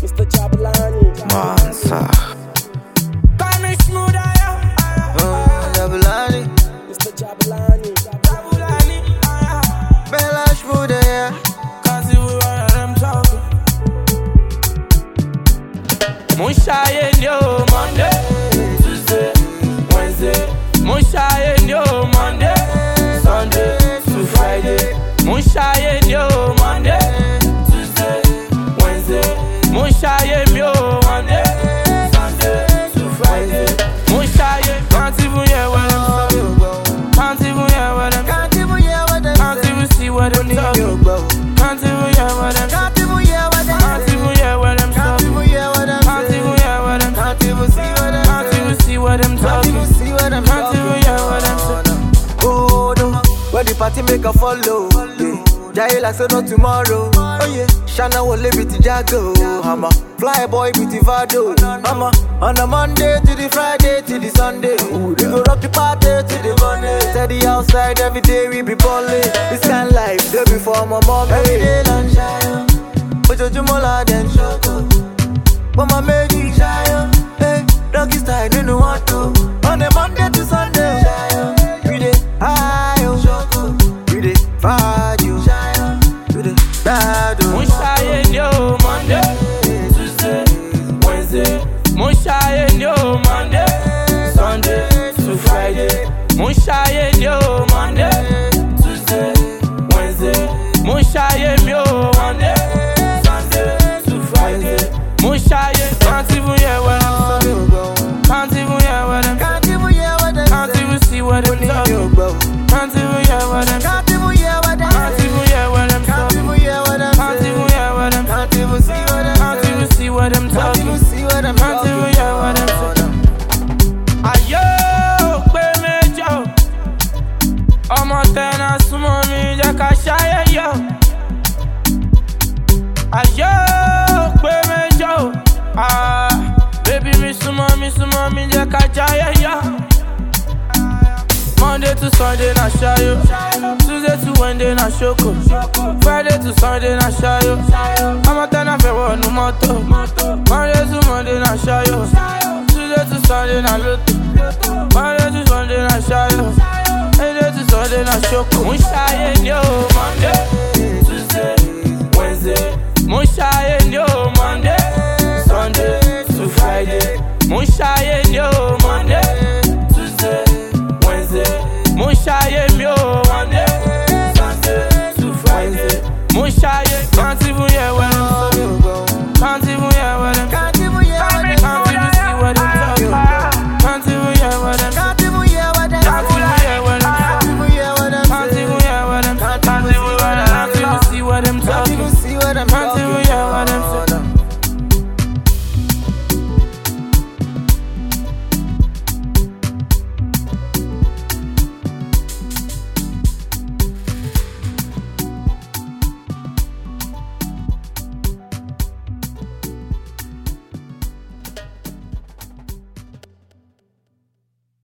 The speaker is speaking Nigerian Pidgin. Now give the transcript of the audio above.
Mr. Jabulani. Monster. Call me smooth, Jabulani. Mr. Jabulani. Jabulani. Bella smooth, yeah. Can't see what I'm talking. Mushaye yo Monday, Tuesday, Wednesday. Mushaye yo Monday, Sunday to Friday. Mushaye yo Monday, Tuesday, Wednesday. Mushaye yo Monday, Sunday to Friday. Mushaye can't even hear what I'm talking. Can't even hear what I'm Can't even hear what them Can't even see what I'm talking. Can't even hear what I'm Can't even hear what them Can't even hear what I'm Can't talking. even hear what them Can't even hear what I'm Can't even see what them Can't even see what I'm Can't talking. even see what them Can't even hear what I'm saying. Oh no, when the party make a follow, yeah. Jai like say no tomorrow. Oh yeah, Shana will live with the Jago. I'm a fly boy with the Vado. I'm a on a Monday to the Friday to the Sunday. We go rock the party to the Monday. Steady outside every day we be ballin'. This kind of life day before my mom. Every day lunch shy, but you more than shoko. But my baby shy, hey, doggy style you know what to. On a Monday to Sunday, we dey high, we dey fire, we dey bad. Mushaye yo Monday, Tuesday, Wednesday. Mushaye yo Monday, Sunday to Friday. Mushaye yo Monday, Tuesday, Wednesday. Mushaye yo Monday, Sunday to Friday. Mushaye can't even hear what I'm saying. Can't even hear what I'm Can't even hear what them Can't even see what I'm talking. Can't even hear what I'm Can't even hear what them Can't even hear what I'm Can't talking. even hear what them Can't even hear what I'm Can't even see what them Can't even see what I'm Can't talking. even see what them Can't even hear what I'm saying. Ayo, pe mejo. Ọmọ tẹ́nà súnmọ́ mi jẹ́ ká ṣayé yọ. Ayo, pe mejo. Baby mi súnmọ́ mi jẹ́ ká jayé yọ. Monday to Sunday na ṣayo. Tuesday to Wednesday na ṣoko. Friday to Sunday na ṣayo. Ọmọ tẹ́nà fẹ́ wọnú mọ́tò. Monday to Monday na ṣayo. Tuesday to Sunday na lotto. Monday to Sunday na ṣayo. Monday to Sunday na ṣoko. Mo ń ṣayé ní o Monday.